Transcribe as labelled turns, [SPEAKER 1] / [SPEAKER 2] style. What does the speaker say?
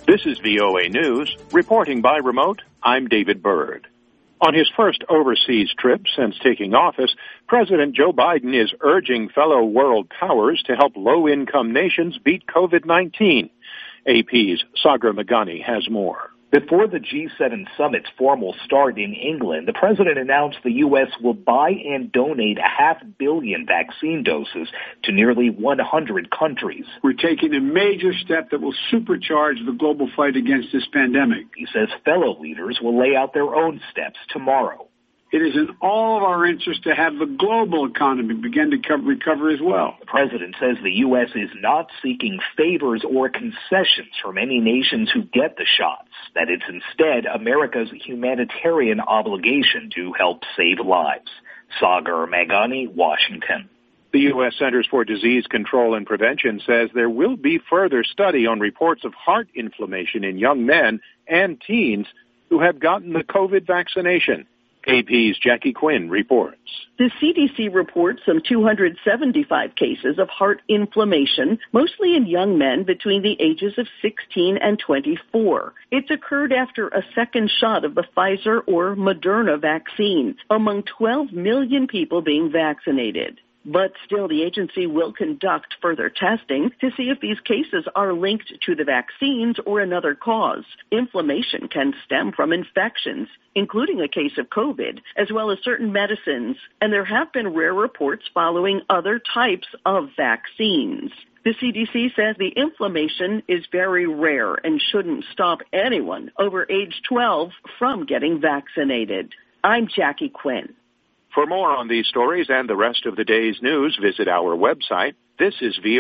[SPEAKER 1] This is VOA News. Reporting by remote, I'm David Byrd. On his first overseas trip since taking office, President Joe Biden is urging fellow world powers to help low-income nations beat COVID-19. AP's Sagar Meghani has more.
[SPEAKER 2] Before the G7 summit's formal start in England, the president announced the U.S. will buy and donate 500 million vaccine doses to nearly 100 countries.
[SPEAKER 3] We're taking a major step that will supercharge the global fight against this pandemic.
[SPEAKER 2] He says fellow leaders will lay out their own steps tomorrow.
[SPEAKER 3] It is in all of our interest to have the global economy begin to recover as well.
[SPEAKER 2] The president says the U.S. is not seeking favors or concessions from any nations who get the shots, that it's instead America's humanitarian obligation to help save lives. Sagar Meghani, Washington.
[SPEAKER 1] The U.S. Centers for Disease Control and Prevention says there will be further study on reports of heart inflammation in young men and teens who have gotten the COVID vaccination. AP's Jackie Quinn reports.
[SPEAKER 4] The CDC reports some 275 cases of heart inflammation, mostly in young men between the ages of 16 and 24. It's occurred after a second shot of the Pfizer or Moderna vaccine, among 12 million people being vaccinated. But still, the agency will conduct further testing to see if these cases are linked to the vaccines or another cause. Inflammation can stem from infections, including a case of COVID, as well as certain medicines, and there have been rare reports following other types of vaccines. The CDC says the inflammation is very rare and shouldn't stop anyone over age 12 from getting vaccinated. I'm Jackie Quinn.
[SPEAKER 1] For more on these stories and the rest of the day's news, visit our website. This is VOA.